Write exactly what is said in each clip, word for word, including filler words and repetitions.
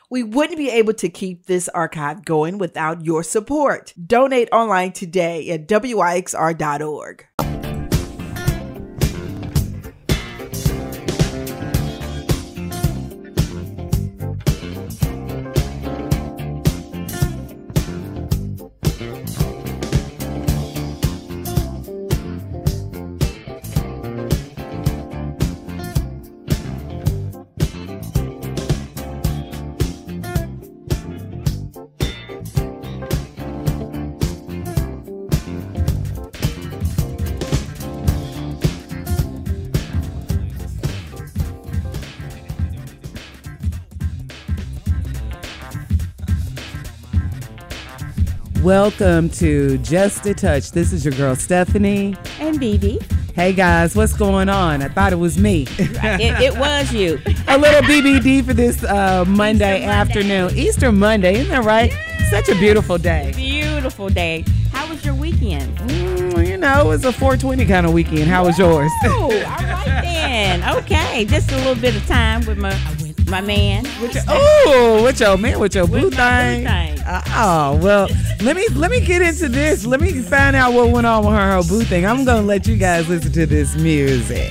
We wouldn't be able to keep this archive going without your support. Donate online today at W I X R dot org. Welcome to Just a Touch. This is your girl, Stephanie. And B B. Hey, guys, what's going on? I thought it was me. it, it was you. A little B B D for this uh, Monday Easter afternoon. Monday. Easter Monday, isn't that right? Yeah. Such a beautiful day. Beautiful day. How was your weekend? Mm, you know, it was a four twenty kind of weekend. How was yours? Oh, all right then. Okay, just a little bit of time with my my man. With your, oh, with your man, with your with boo thing. thing. Uh, oh, well, let me let me get into this. Let me find out what went on with her, her boo thing. I'm gonna let you guys listen to this music.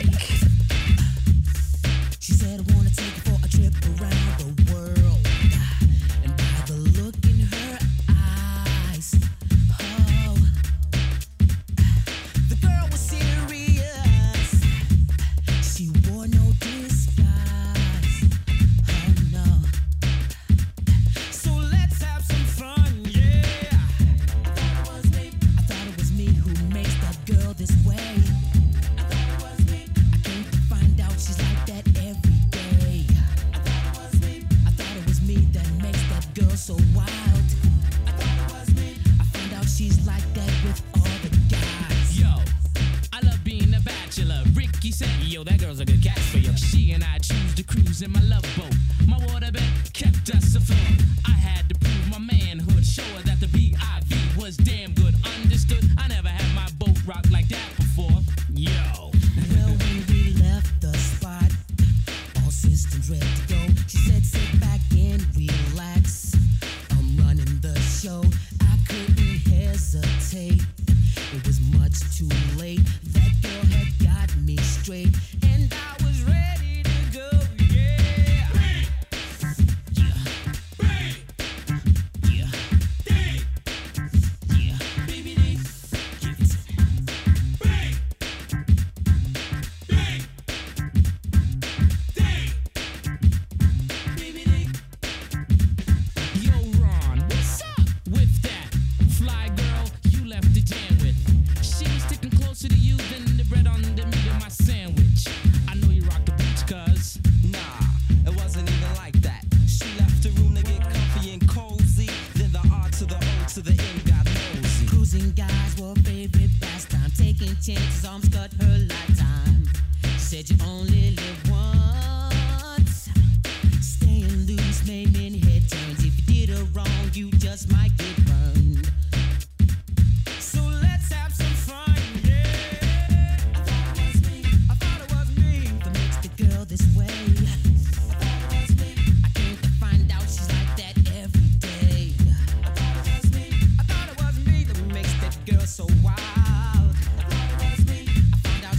So wild. I found out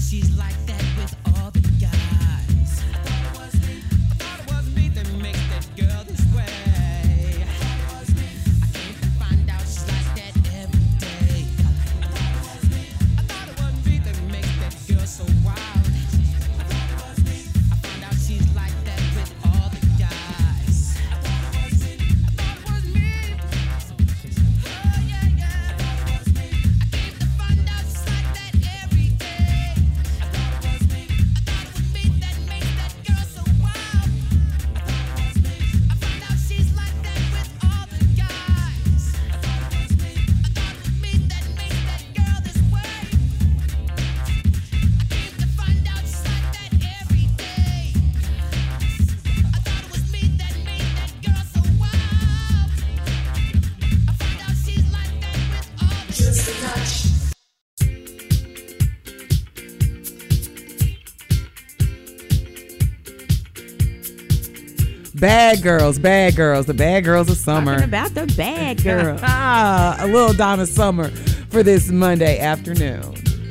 Bad girls, bad girls, the bad girls of summer. Talking about the bad girl. Ah, a little Donna Summer for this Monday afternoon.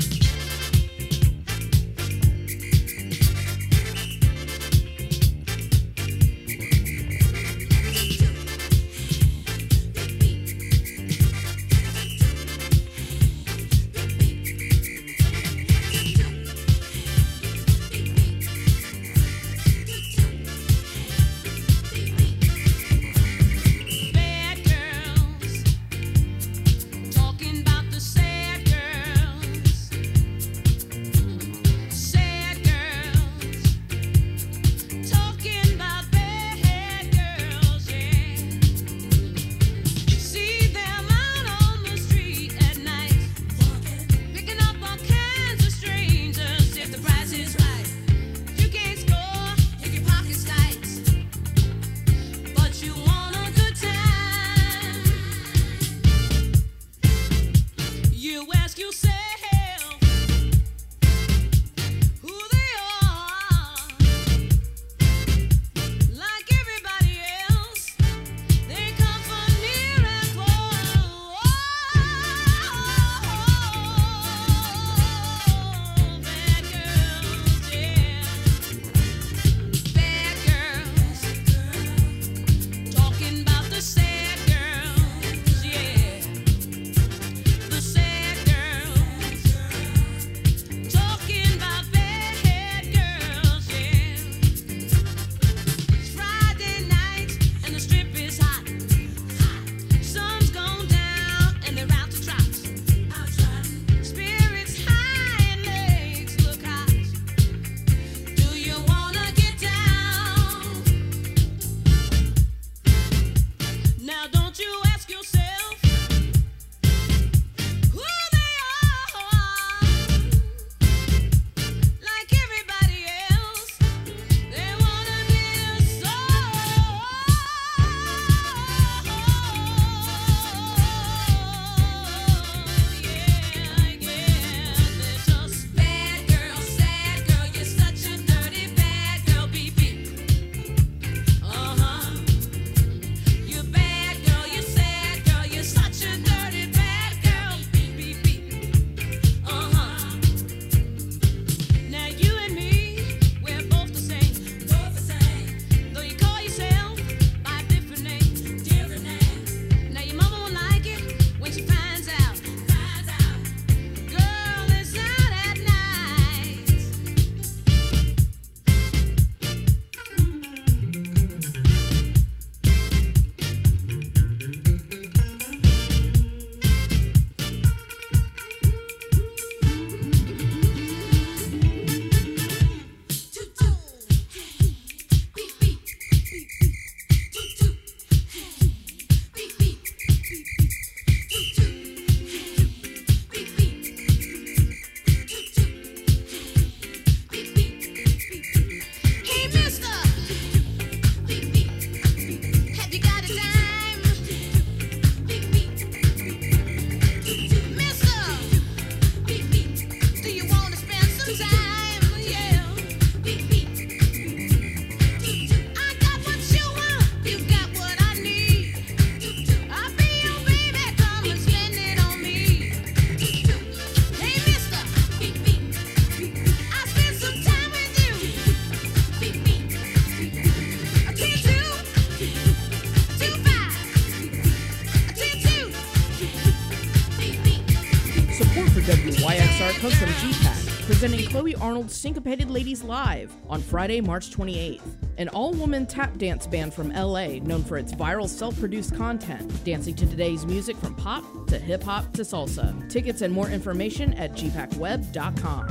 comes from G PAC, presenting Chloe Arnold's Syncopated Ladies Live on Friday, March twenty-eighth. An all-woman tap dance band from L A known for its viral self-produced content, dancing to today's music from pop to hip-hop to salsa. Tickets and more information at g pac web dot com.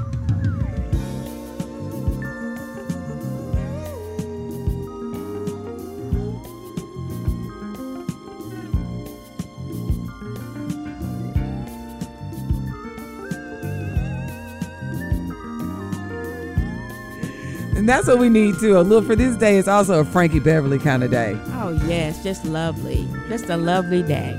And that's what we need too. A little for this day is also a Frankie Beverly kind of day. Oh yes, just lovely. Just a lovely day.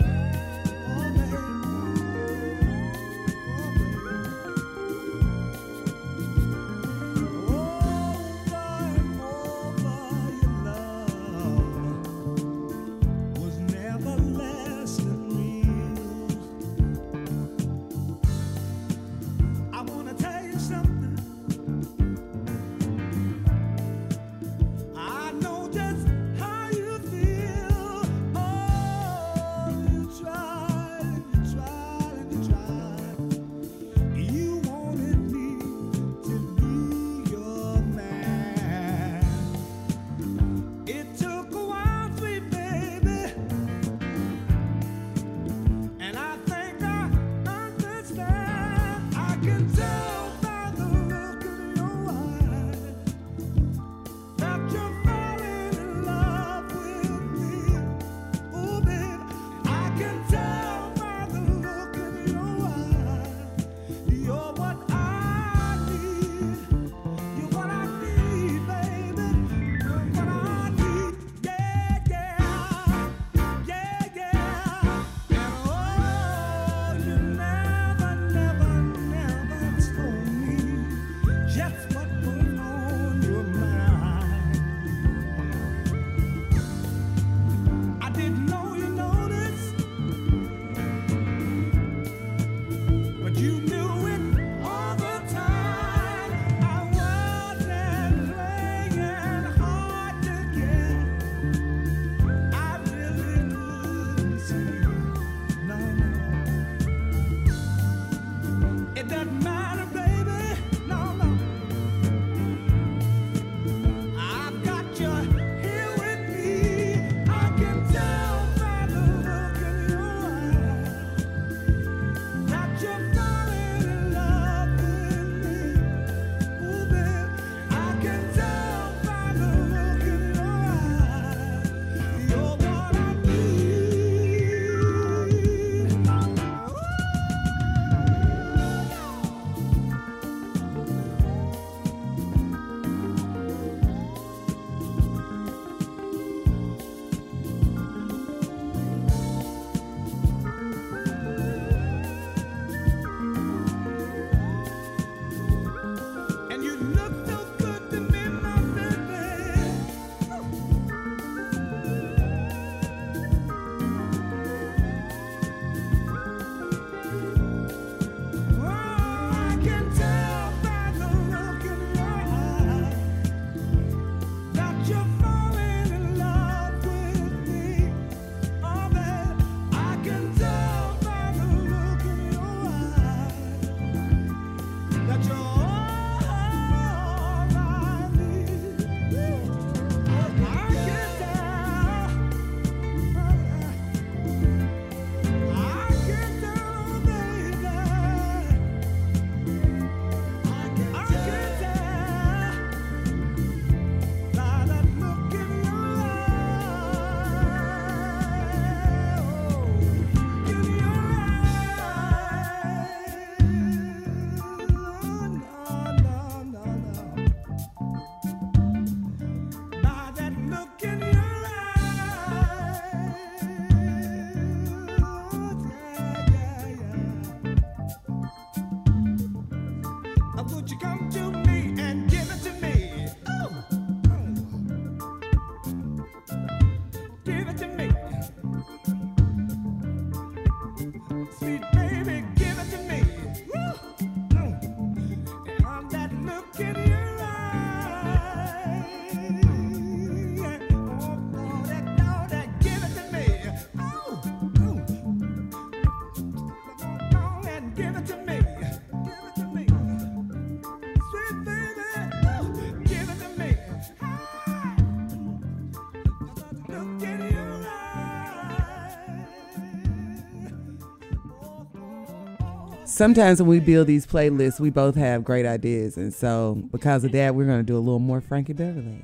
sometimes when we build these playlists, we both have great ideas. And so because of that, we're going to do a little more Frankie Beverly.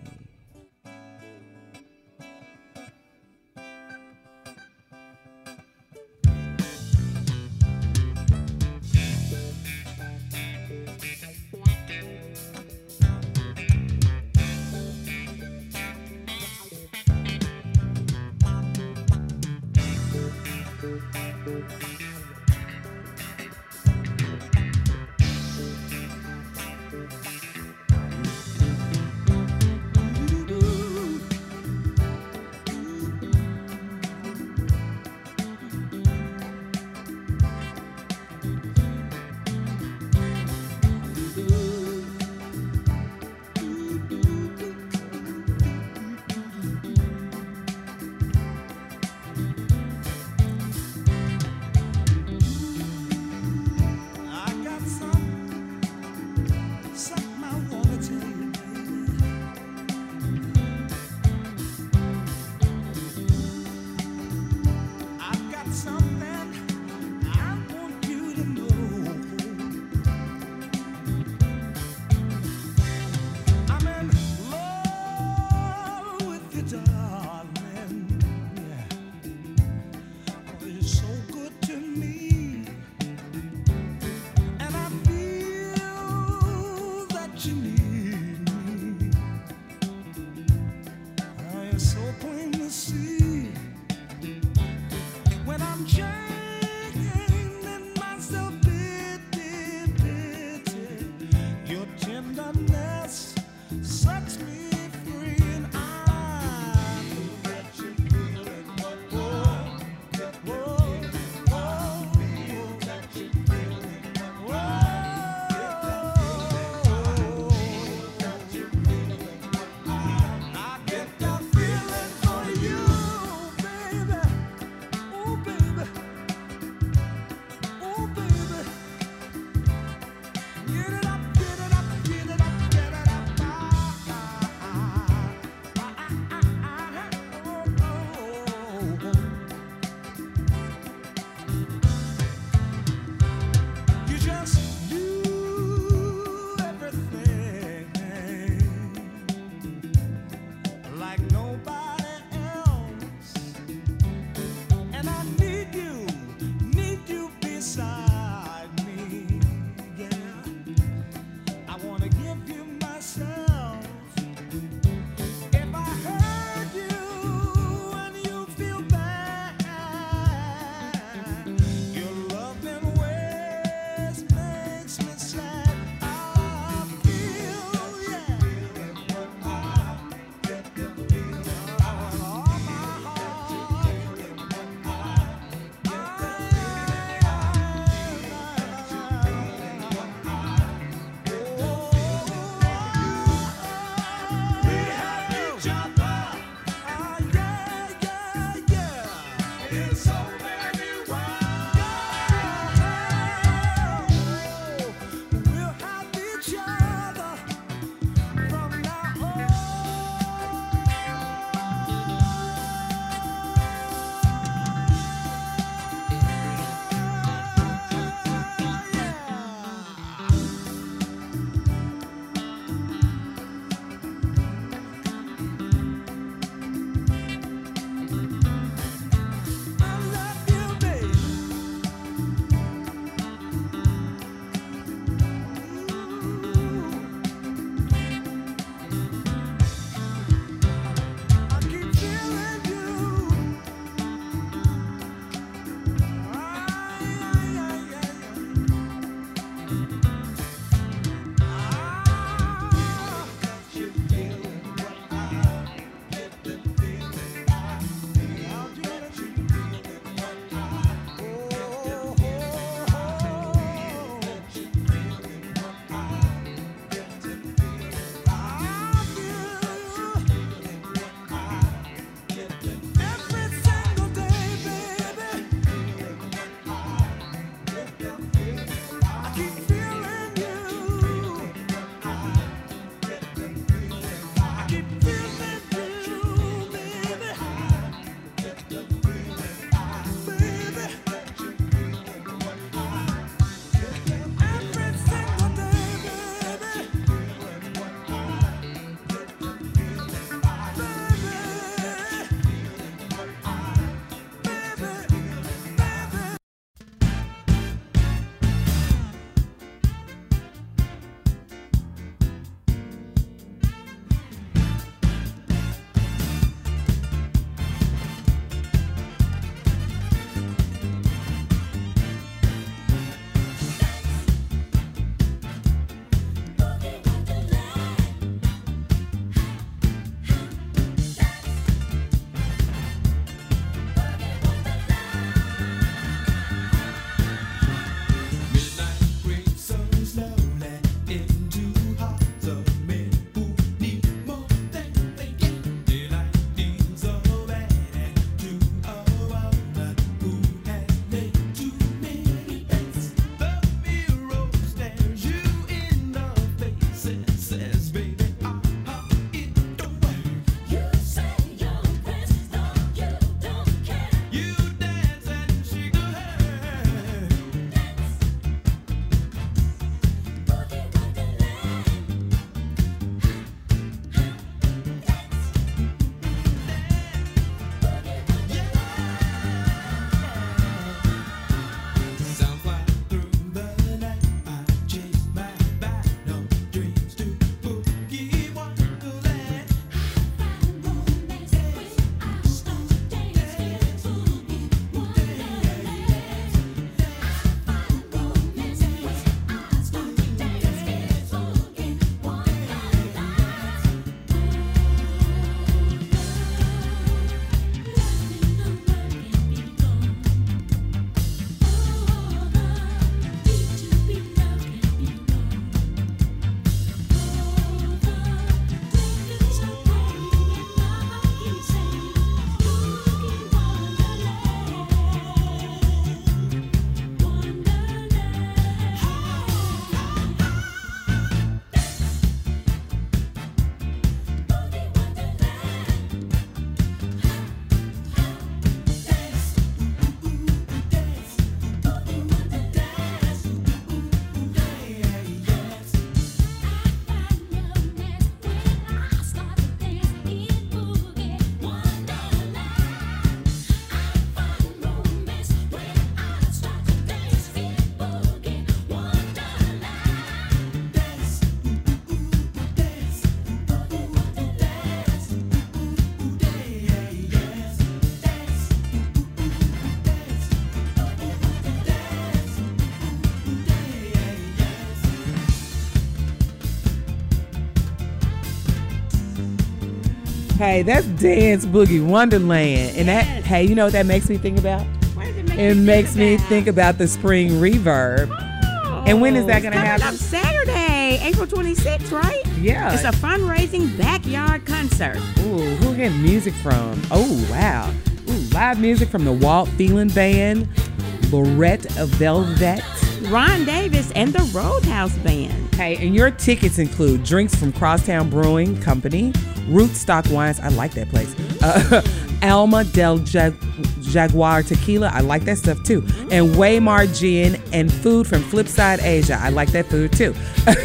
Hey, that's Dance Boogie Wonderland. And that, Yes. hey, you know what that makes me think about? What does it make It you makes think me about? think about the spring reverb. Oh, And when is that gonna it's coming happen? Up Saturday, April twenty-sixth, right? Yeah. It's a fundraising backyard concert. Ooh, who getting music from? Oh, wow. Ooh, live music from the Walt Phelan Band, Lorette of Velvet. Ron Davis and the Roadhouse Band. Hey, and your tickets include drinks from Crosstown Brewing Company, Rootstock Wines, I like that place, uh, Alma del Jag- Jaguar Tequila, I like that stuff too, and Waymar Gin, and food from Flipside Asia, I like that food too.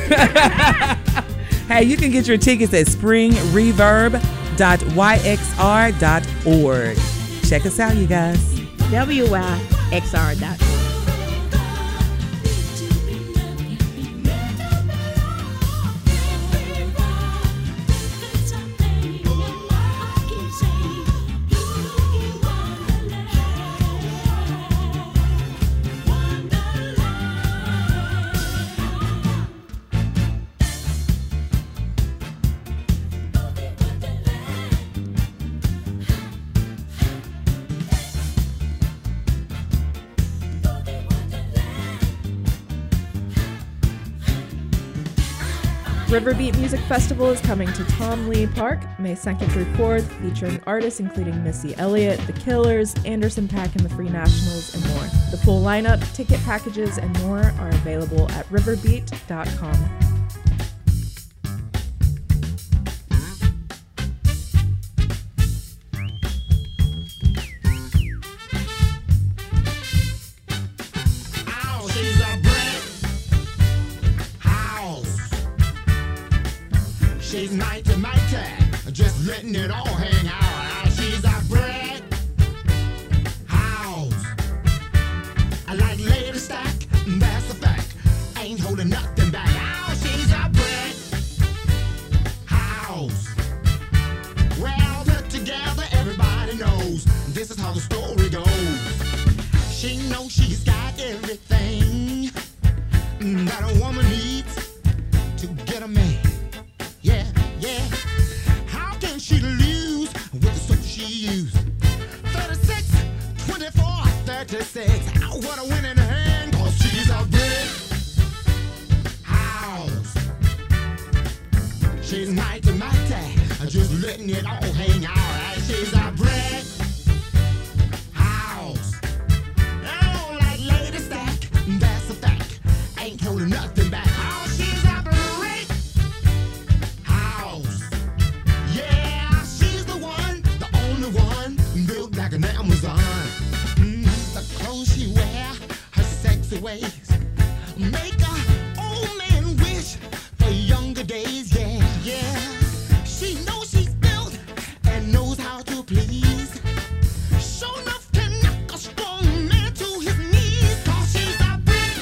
Hey, you can get your tickets at spring reverb dot y x r dot org. Check us out, you guys. W Y X R dot org. Riverbeat Music Festival is coming to Tom Lee Park May second through fourth, featuring artists including Missy Elliott, The Killers, Anderson .Paak and the Free Nationals, and more. The full lineup, ticket packages, and more are available at riverbeat dot com. Ow, she's a brick house. She's mighty, mighty, just letting it all hang out. Ow, she's a brick house. I like lady stack, that's a fact. Ain't holding nothing back. Ow, she's a brick house. Well put together, everybody knows this is how the story goes. She knows she's got everything that a woman needs to get a man. Yeah, yeah. How can she lose with the soap she used? thirty-six, twenty-four, thirty-six. Oh, what a winning hand, cause she's a brick house. She's mighty, mighty, just letting it all hang out. Right? She's a brick house. Oh, like lady stack, that's a fact. Ain't holding nothing back. Oh, she's a brick house. Yeah, she's the one, the only one, built like an Amazon. Mm, the clothes she wear, her sexy ways, make a old man wish for younger days. Yeah, yeah. She knows she's built and knows how to please. Sure enough can knock a strong man to his knees. Cause she's a brick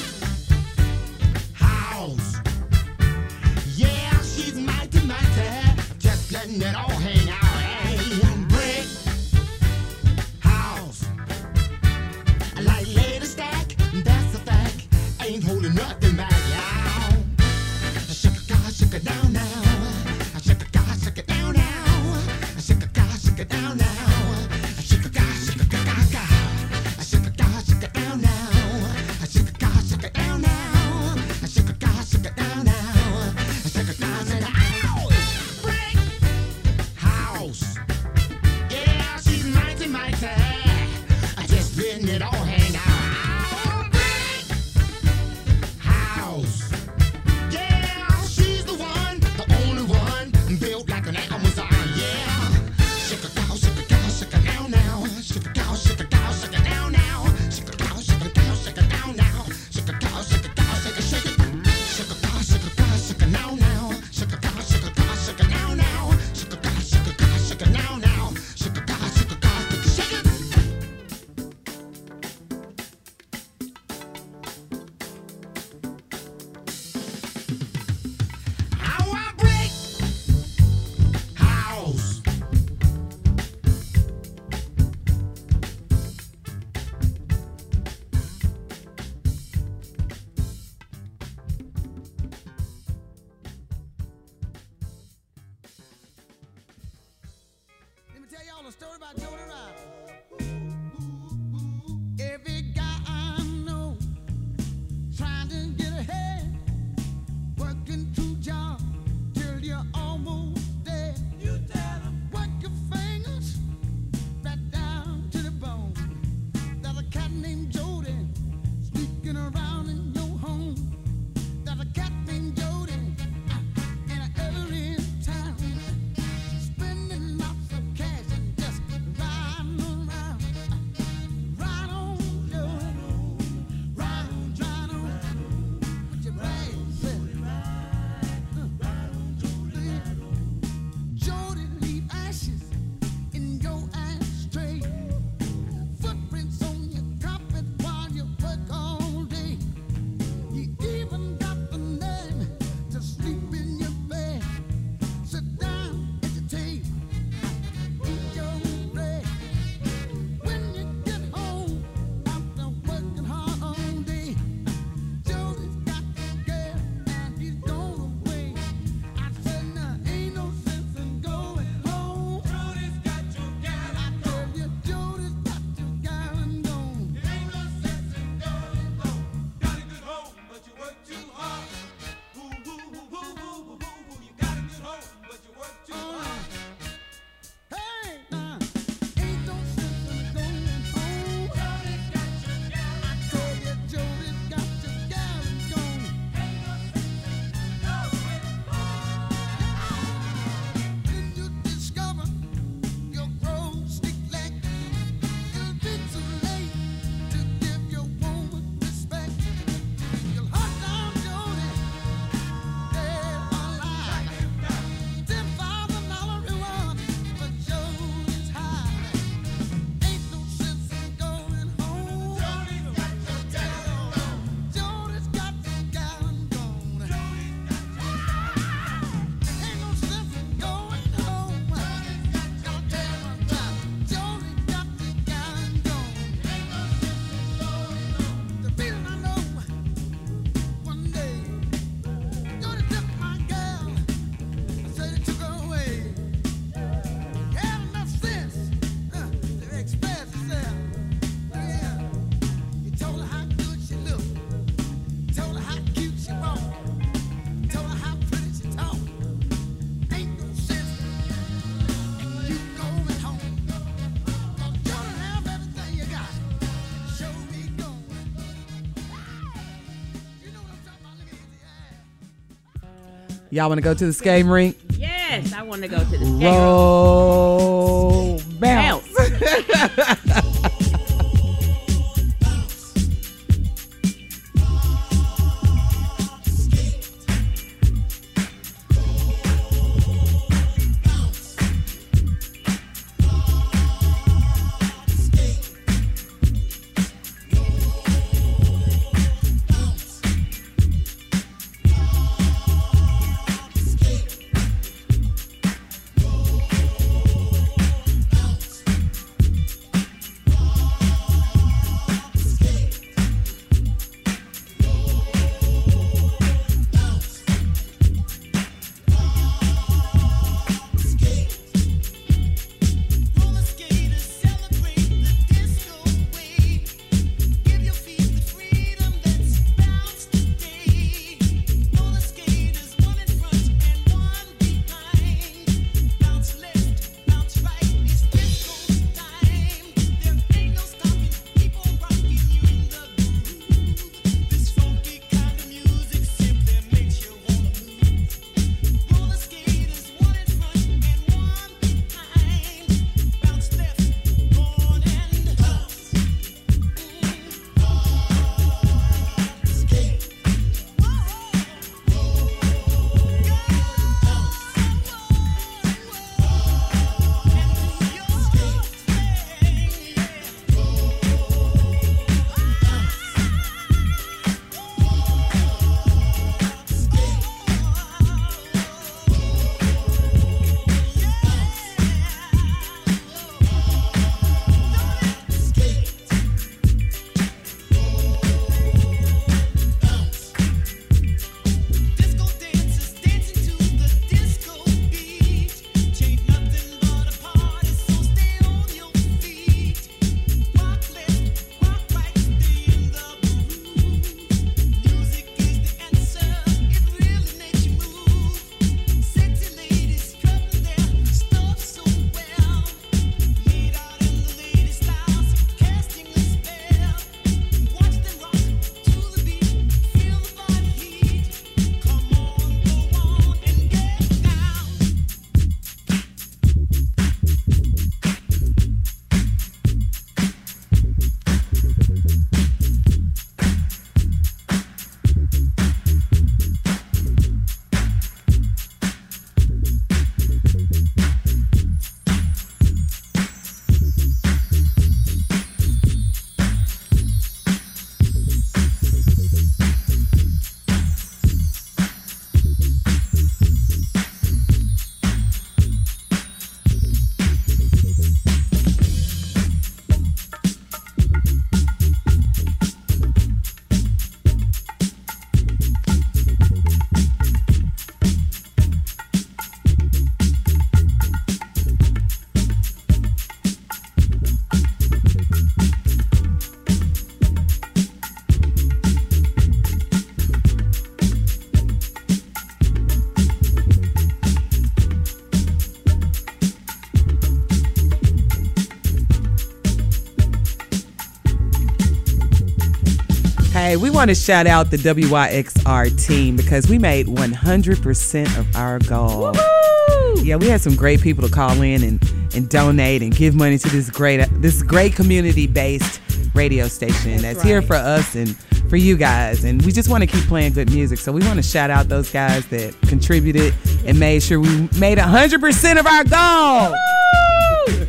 house. Yeah, she's mighty, mighty, just letting it all hang out. Hey, brick house. I like lady stack, that's a fact. Ain't holding nothing back, y'all. Shake it, God, shake it down now. Shake it, God, shake it down now. Shake it, God, shake it down now. Shake it, God, shake it, God, God, God. Shake it, God, shake it down now. Shake it, God, shake it down now. Shake it, God, shake it down now. Shake it, God, shake it down. Brick house. Yeah, she's mighty, mighty. Just letting it all hang out. Brick house. Yeah, she's the one, the only one, built like an Amazon. Yeah. Shake a cow, shake a cow, shake a now now. Shake a cow, shake a cow, shake a now now. Shake a cow, shake a cow, shake a now now. Shake a cow, shake a cow, shake a shake it. Shake a cow, shake a cow, shake a now now. Shake a cow, shake a cow, shake a now now. Shake a cow, shake a cow, shake a now now. Shake a cow, shake a cow, shake a shake it. Y'all want to go to the skating rink? Yes, I want to go to the skating rink. Roll, bounce. Hey, we want to shout out the W Y X R team because we made one hundred percent of our goal. Woo! Yeah, we had some great people to call in and, and donate and give money to this great this great community-based radio station that's, that's here right. for us and for you guys. And we just want to keep playing good music. So we want to shout out those guys that contributed and made sure we made one hundred percent of our goal. Woo!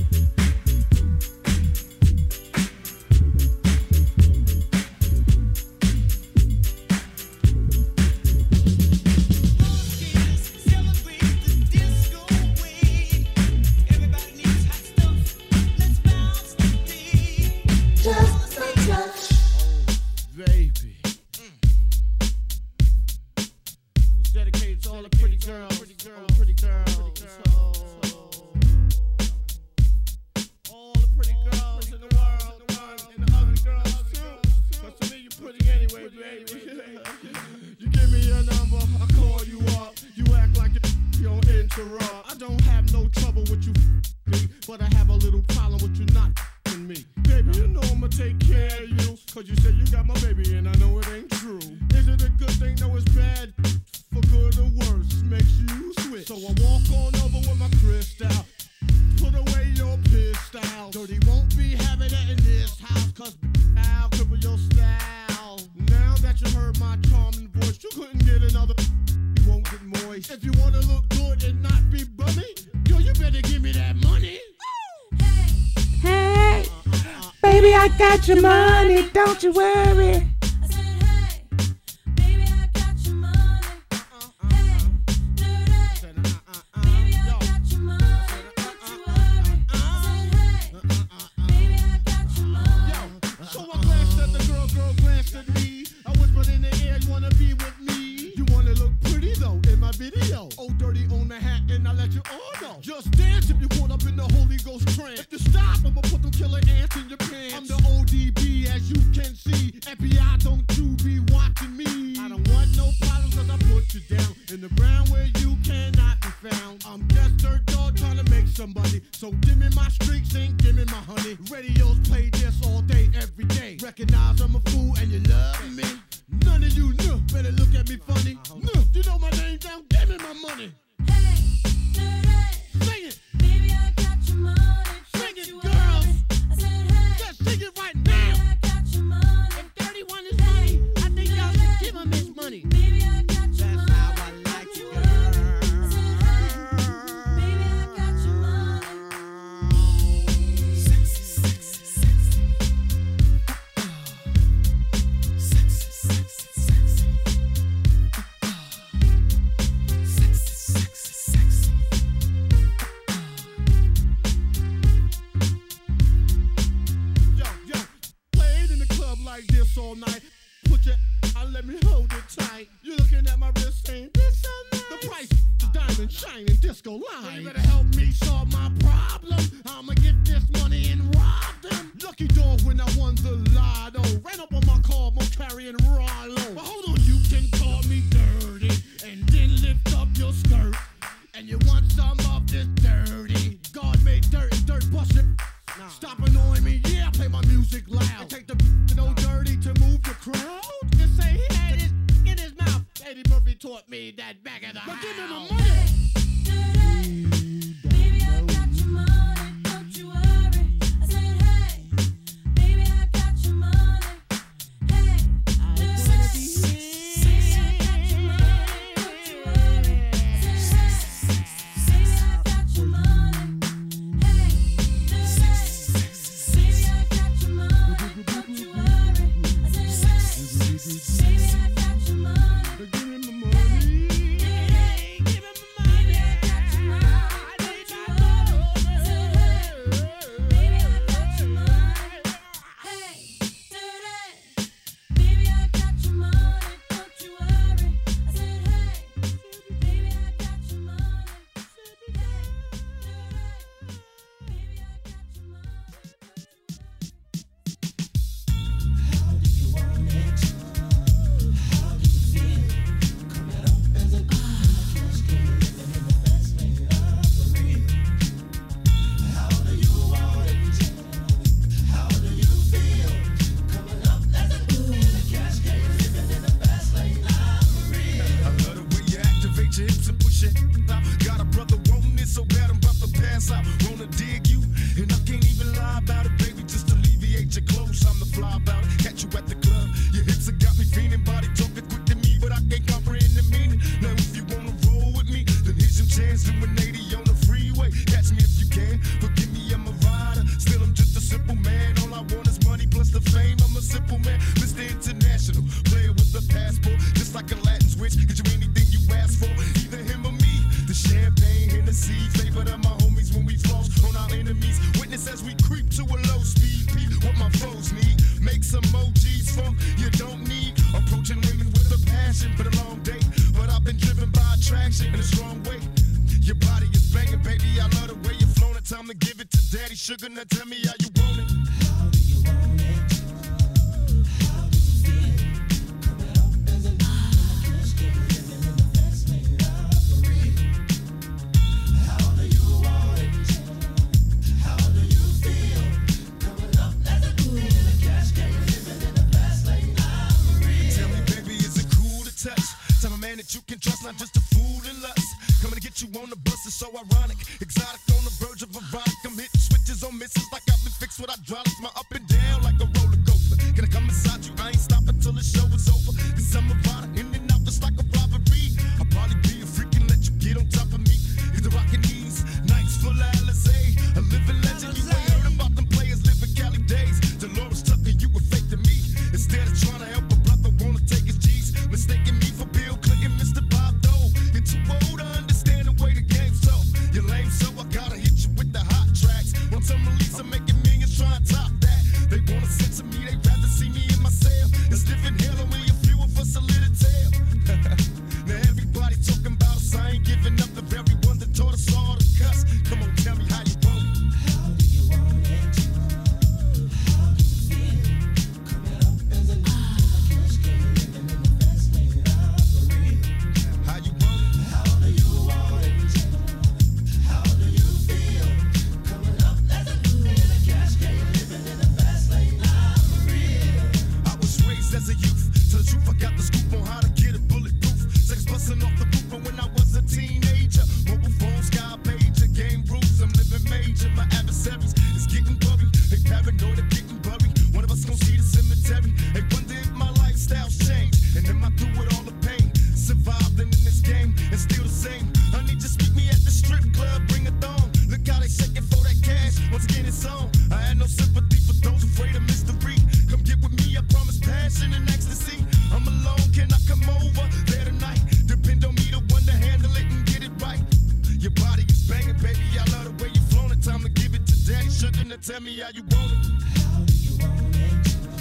Baby. It's dedicated to all the pretty girls, pretty girls, pretty girls, all the pretty girls in the world, and the ugly girls too. But to me, you pretty anyway, baby. You give me your number, I call you up. You act like you don't interrupt. I don't have no trouble with you, me, but I have a little problem with you not me. Baby, you know I'ma take care of you. Cause you say you got my baby and I know it ain't true. Is it a good thing? No, it's bad. For good or worse, makes you switch. So I walk on over with my crystal. Put away your pistol. Dirty won't be having it in this house. Cause I'll cripple your style. Now that you heard my charming voice, you couldn't get another. You won't get moist. If you wanna look good and not be bummy, yo, you better give me that money. Hey, baby, I got your money, don't you worry. I said, hey, baby, I got your money. Hey, dirty. Baby, I got your money. Don't you worry. I said, hey, baby, I got your money. So I glanced at the girl, girl glanced at me. I whispered in the air, you wanna be with me? You wanna look pretty though in my video. Oh, dirty on the hat, and I let you all know. Just dance if you caught up in the Holy Ghost trance. If you stop, I'ma put them killer ants in your pants. I'm the O D B, as you can see. F B I, don't you be watching me. I don't want no problems, cause I put you down in the ground where you cannot be found. I'm just dirt dog trying to make somebody. So give me my streaks and give me my honey. Radios play this all day, every day. Recognize I'm a fool and you love me. None of you know, better look at me funny. No, you know my name down, give me my money. Hey, dirty. Sing it, Baby, I got your money. sing Don't it, you girls. worry. I said, hey, Just sing it right baby, now. I got your money. If thirty-one is money, I think y'all should give him his money. Baby, I got your That's money. how I like Don't it, you worry. I said, hey, girl. baby, I got your money. Sexy, sexy, sexy. Sexy, sexy, sexy. Sexy, sexy, sexy. Yo, yo, played in the club like this all night. Put your, I let me hold it tight. You looking at my wrist saying, this so nice. The price, the diamond shining disco line. You better help me solve my problem. I'ma get this money and rob them. Lucky dog when I won the lotto. Ran up on my car, mo carrying Rollo. But hold on, you can call me dirty and then lift up your skirt. And you want some of this dirty. God made dirt and dirt bust it. Stop annoying me, yeah, I play my music loud. And take the no dirty to move the crowd. Just say he had his in his mouth. Eddie Murphy taught me that back of the house. But give him the money. Baby, I got your money. Don't you worry. I said, hey, baby, I got your money. Hey, dirty. Baby, I got your money. Don't you worry. I said, hey, baby, I got your money. Hey, dirty. Baby, I got your money. cost of fame. I'm a simple man, Mister International, player with a passport, just like a Latin switch. Get you anything you ask for, either him or me. The champagne, Hennessy, favorite of my homies when we floss on our enemies. Witness as we creep to a low speed. Peep what my foes need. Make some emojis from you don't need. Approaching women with a passion for the long day, but I've been driven by attraction in a strong way. Your body is banging, baby. I love the way you're flown. It's time to give it to Daddy Sugar. Now tell me how you want it. How do you want it? How do you feel? Coming up as an cash game, living in the fast lane lottery. How do you want it? How do you feel? Coming up as a in the cash game, living in the fast lane lottery. Tell me, baby, is it cool to touch? Tell a man that you can trust, not just a fool in lust. Coming to get you on the bus is so ironic. Exotic on the verge of erotic. I'm hitting switches on misses like I've been fixed with hydraulics. My up and down like a roller coaster. Can I come inside you? I ain't stopping till the show is over. Cause I'm a rider in and out just like a robbery. I'll probably be a freak and let you get on top of me. Cause the rockin' these nights full of L S A. A living legend. You ain't heard about them players living Cali days. Dolores Tucker, you were fake to me. Instead of trying to help a brother, wanna take his G's. Mistaking me for Bill Clinton, Mister Bob Dole. You're too old to understand the way the game's tough. You're lame, so I gotta hit you with the hot tracks. Once I'm released, I'm making millions trying to top that. They wanna censor me, they rather see me in my cell. It's living hell, and we a few of us a little tale. Now everybody talking about us, I ain't giving up the very one that taught us all to cuss. Come on, tell me how you want it. How do you want it? How do you feel? Coming up as a cash game, living in the fast lane lottery. How you want it? How do you want it? How do you feel? Coming up as a in the cash game, living in the fast lane lottery. I was raised as a youth. Tell the truth, I got the scoop on how to get it bulletproof. Sex busting off the roof, but when I was a teenager, mobile phone, sky pager, game rules, I'm living major. My adversaries is getting worried. They paranoid of getting buried. One of us gon' see the cemetery. They wonder if my lifestyle's changed, and am I through with all the pain? Survived in this game and still the same. Honey, just meet me at the strip club, bring a thong. Look how they shaking for that cash. Once again, it's on. I had no sympathy for those afraid of mystery. Come get with me, I promise passion and ecstasy. I'm alone, can I come over there tonight? Depend on me, the one to handle it and get it right. Your body is banging, baby. I love the way you flown it. Time to give it to Daddy Sugar. Now tell me how you want it. How do you want it?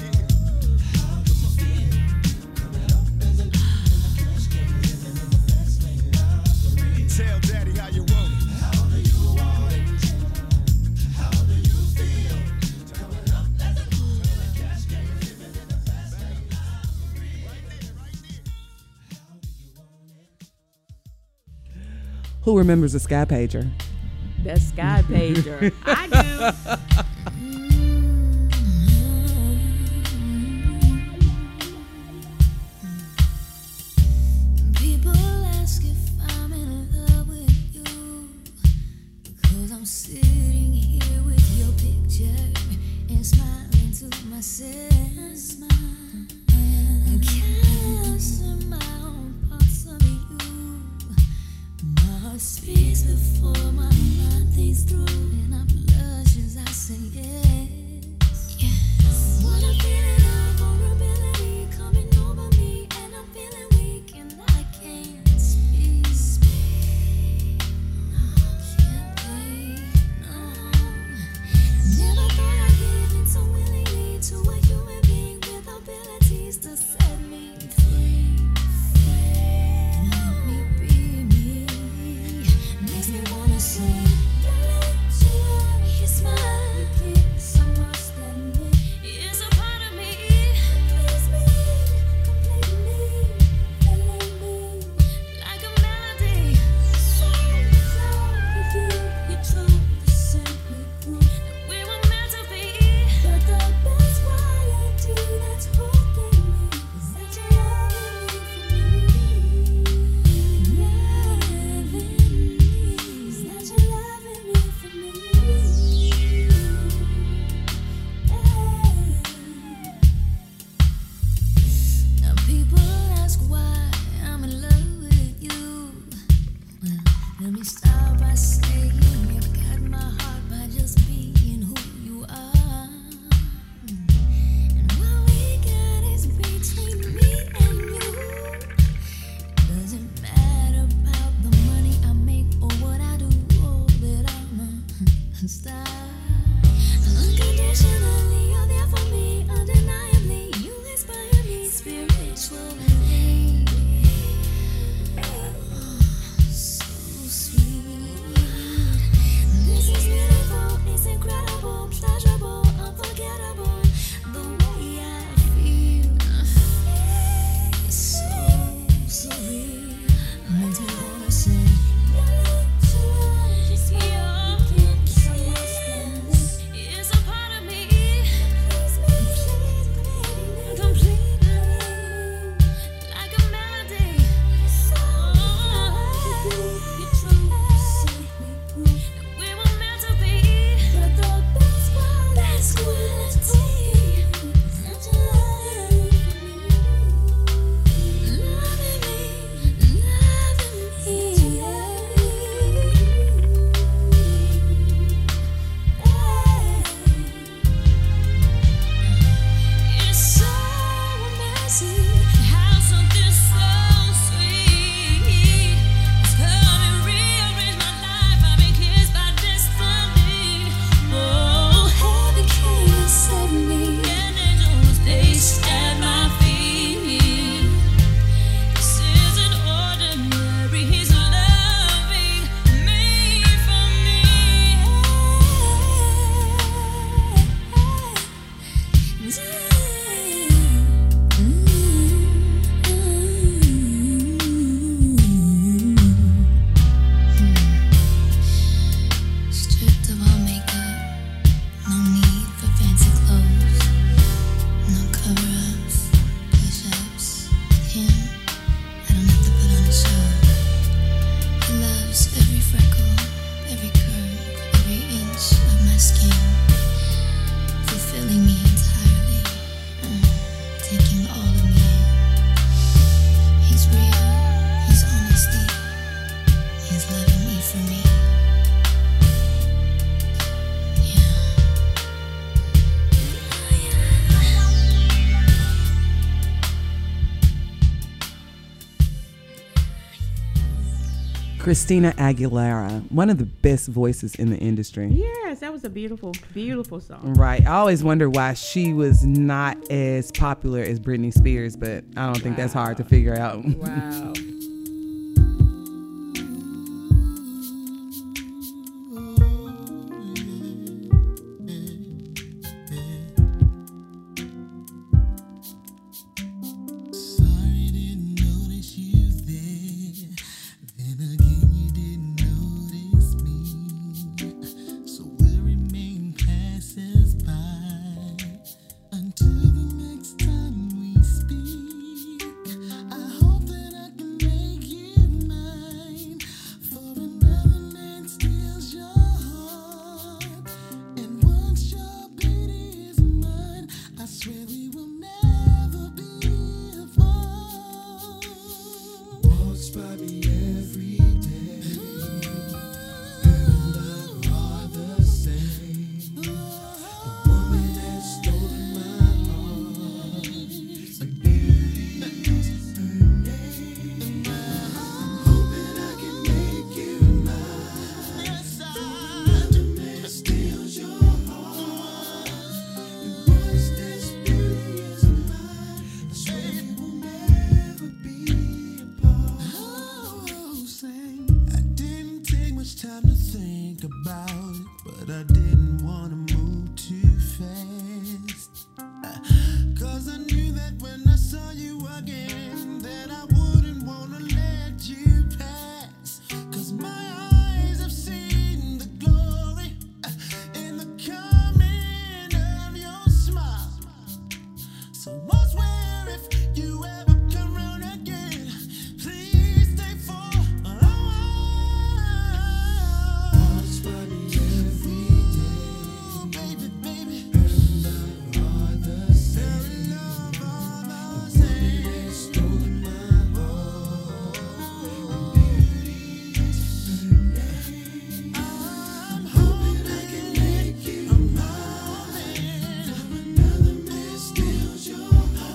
How do you feel? Coming up as an cash game, living in the fast lane lottery. Tell Daddy how you want it. How do you want it? How do you feel? Coming up as an cash game, living in the fast lane lottery. Right there, right there. How do you want it? Who remembers a Sky Pager? The Sky Pager. I do. People ask if I'm in love with you, because I'm sitting here with your picture and smiling to myself. And casting my own parts of you. My heart speaks before my mind thinks through, and I blush as I say Stripped of all makeup, no need for fancy clothes, no cover-ups, push-ups. With him, I don't have to put on a show. He loves every freckle, every curve, every inch of my skin, fulfilling me entirely, mm, taking all of me in. He's real, he's honesty, he's loving me for me. Christina Aguilera, one of the best voices in the industry. Yes, that was a beautiful, beautiful song. Right. I always wonder why she was not as popular as Britney Spears, but I don't think that's hard to figure out. Wow. Sorry, didn't notice you there. Then again, you didn't notice me. So we'll remain passers-by until the next time we speak. I hope that I can make you mine. For another man steals your heart. And once your beauty is mine, I swear we will never be apart. Walks by me every day, and our heart the same. The woman has stolen my heart. The beauty is her name. I'm hoping I can make you mine. Yes, I do. Man steals your heart. And once this beauty is mine, I swear we will never be apart. Oh, same. I didn't take much time to think about it, but I didn't want to move too fast. Uh, Cause I knew that when I saw you again, that I wouldn't want to let you pass. Cause my eyes have seen the glory uh, in the coming of your smile. So I swear if you ever come round again, please stay for a while. Walks by me every day, baby, baby. And our heart the same. Love all the same. They stolen my heart. And beauty is her name. I'm hoping I can make you mine. Another man steals your heart.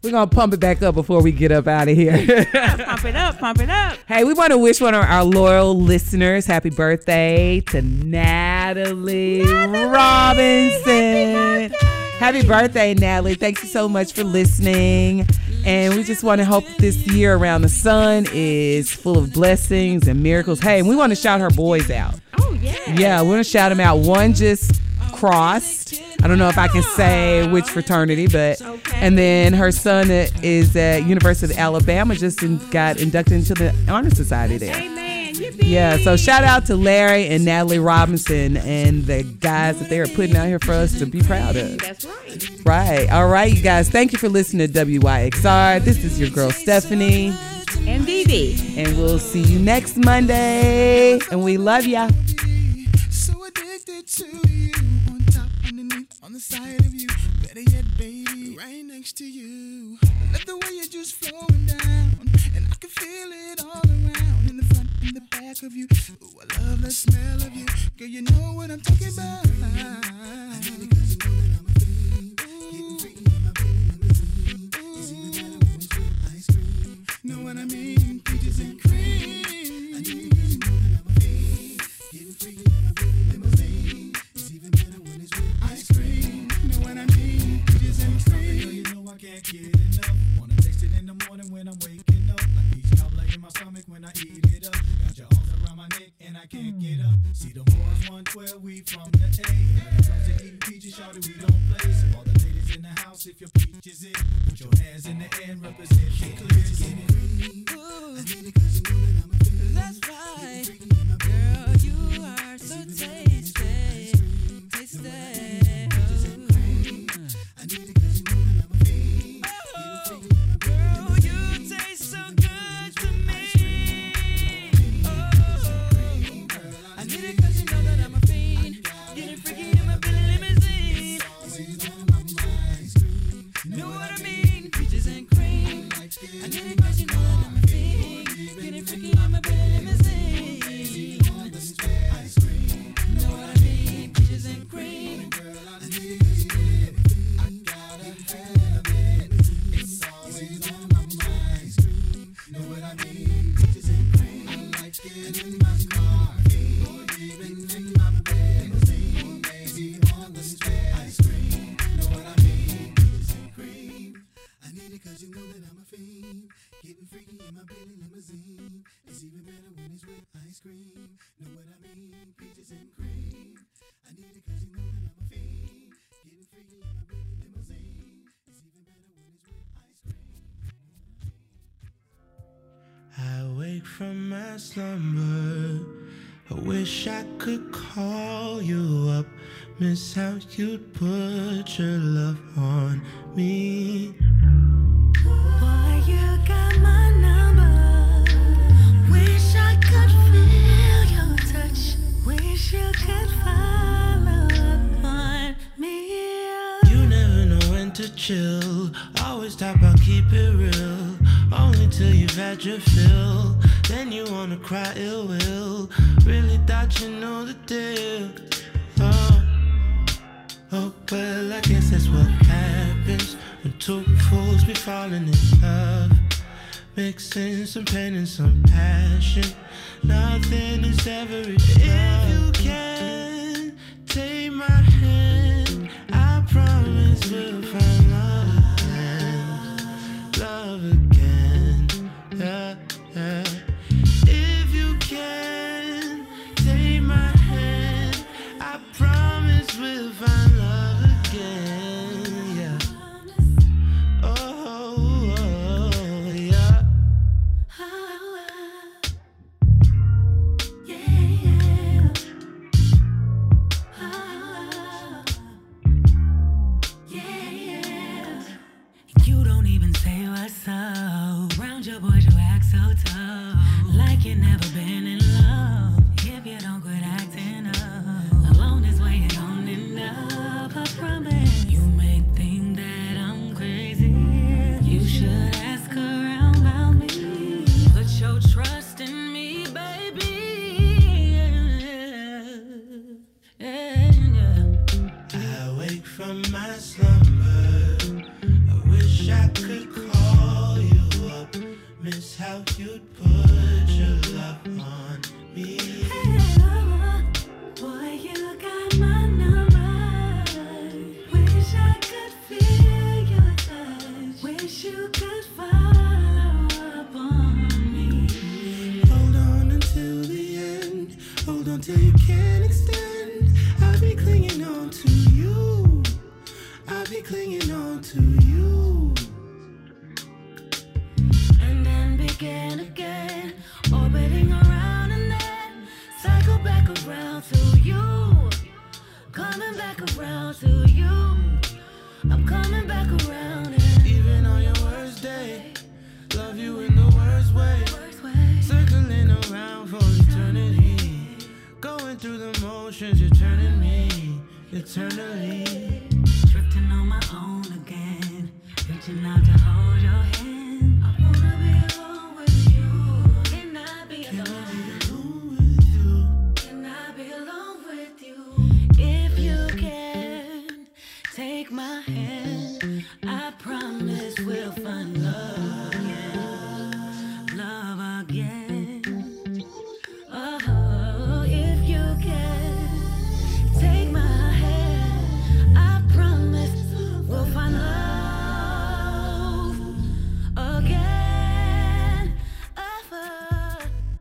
We're going to pump it back up before we get up out of here. Pump it up, pump it up. Hey, we want to wish one of our loyal listeners happy birthday to Natalie, Robinson. Happy birthday, Natalie. Thank you so much for listening. And we just want to hope this year around the sun is full of blessings and miracles. Hey, and we want to shout her boys out. Oh, yeah. Yeah, we want to shout them out. One just crossed. I don't know if I can say which fraternity, but Okay. and then her son is at University of Alabama, just in, got inducted into the Honor Society there. Amen. Yippee. Yeah, so shout out to Larry and Natalie Robinson and the guys that they are putting out here for us to be proud of. That's right. Right. All right, you guys. Thank you for listening to W Y X R. This is your girl Stephanie, And Vivi. and we'll see you next Monday. And we love ya. So addicted to you, on top, underneath, on the side of you. Better yet, baby, right next to you. Let the way you're just flowing down, and I can feel it all around, in the front, in the back of you. Ooh, I love the smell of you. Girl, you know what I'm talking about. Know what I mean? Peaches and cream. I need to get you more than I'm a fiend. Getting freaky in my pretty limousine. It's even better when it's with ice cream. Know what I mean? Peaches and cream. Girl, you know I can't get enough. Wanna taste it in the morning when I'm waking up. Like peach cobbler in my stomach when I eat it up. Got your arms around my neck and I can't get up. See the boys one twelve, we from the A. When it comes to eating peaches, shawty, we don't play. So all the ladies in the house, if your peach is it, put your hands in the air and represent it clear. Get it. That's right, girl. You are so tasty, tasty. Oh, girl, you taste so good to me. Oh, I need it 'cause you know that I'm a fiend. Getting freaky in my Billy limousine. Know what I mean? Peaches and cream. I need it 'cause you know that I'm a fiend. Getting freaky in my Billy limousine. Know what I mean? Peaches and cream. I need it 'cause you know that I'm a fiend. I gotta have it. It's always on my mind. Know what I mean? Peaches and cream. I like it in my car, or even in my bed, or maybe on the street. Ice cream. Know what I mean? Peaches and cream. I need it 'cause you know that I'm a fiend. Getting freaky in my Billy limousine. It's even better when it's with ice cream. Know what I mean? Peaches and cream. I need it 'cause you know that I'm a fiend. Getting freaky in my Billy limousine. It's even better when it's with ice cream. I wake from my slumber. I wish I could call you up. Miss how you'd put your love on me. Boy, you got my number. Wish I could feel your touch. Wish you could follow up on me. You never know when to chill. Always talk about keep it real. Only till you've had your fill. Then you wanna cry ill will. Really thought you know the deal. Oh, oh well, I guess that's what happens when two fools be falling in love. Mixing some pain and some passion. Nothing is ever enough. If you can take my hand, I promise we'll find love again. Love again. Yeah, yeah. If you can take my hand, I promise we'll find love again. Yeah. Oh, oh, yeah. You don't even say what's up. Round your boys, you act so tough. Like you never been in love. If you don't quit acting up, along this way you don't end up. I promise. You may think that I'm crazy. You should ask around about me. Put your trust in me, baby. Yeah, yeah. I wake from my slumber. I wish I could call just how you'd put your love on me. Hey, lover, boy, you got my number. Wish I could feel your touch. Wish you could follow up on me. Hold on until the end. Hold on till you can't extend. I'll be clinging on to you. I'll be clinging on to you. And then begin again, orbiting around and then cycle back around to you. Coming back around to you. I'm coming back around and Even on your worst day, love you in the worst way. worst way. Circling around for eternity. Going through the motions, you're turning me eternally. Drifting on my own again, reaching out to hold your hand. I wanna be alone with you. Can I be alone? With you. Can I be alone with you? If you can take my hand, I promise we'll find love again. Love again. Oh, if you can take my hand, I promise we'll find love again. Oh.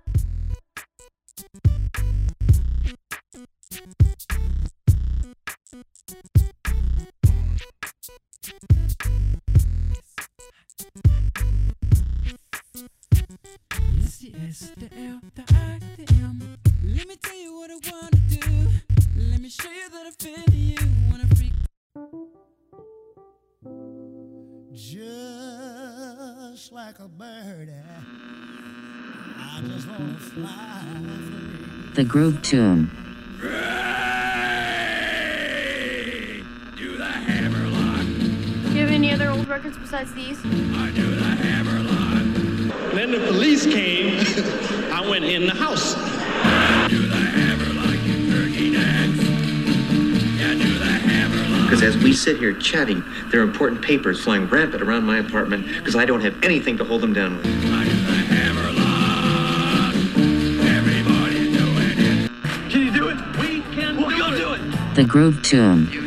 It's the S, the L, the I, the M. Let me tell you what I wanna do. Let me show you that I feel you. Wanna freak. Just like a bird, I just wanna fly free. The Groove Tune. Do the Hammerlock. Do you have any other old records besides these? I do the Hammerlock. Then the police came. I went in the house. Do the Hammerlock, you turkey necks. Yeah, do the Hammerlock. Because as we sit here chatting, there are important papers flying rampant around my apartment because I don't have anything to hold them down with. I do the Hammerlock. Everybody's doing it. Can you do it? We can we'll do, go it. do it. The Groove Tune.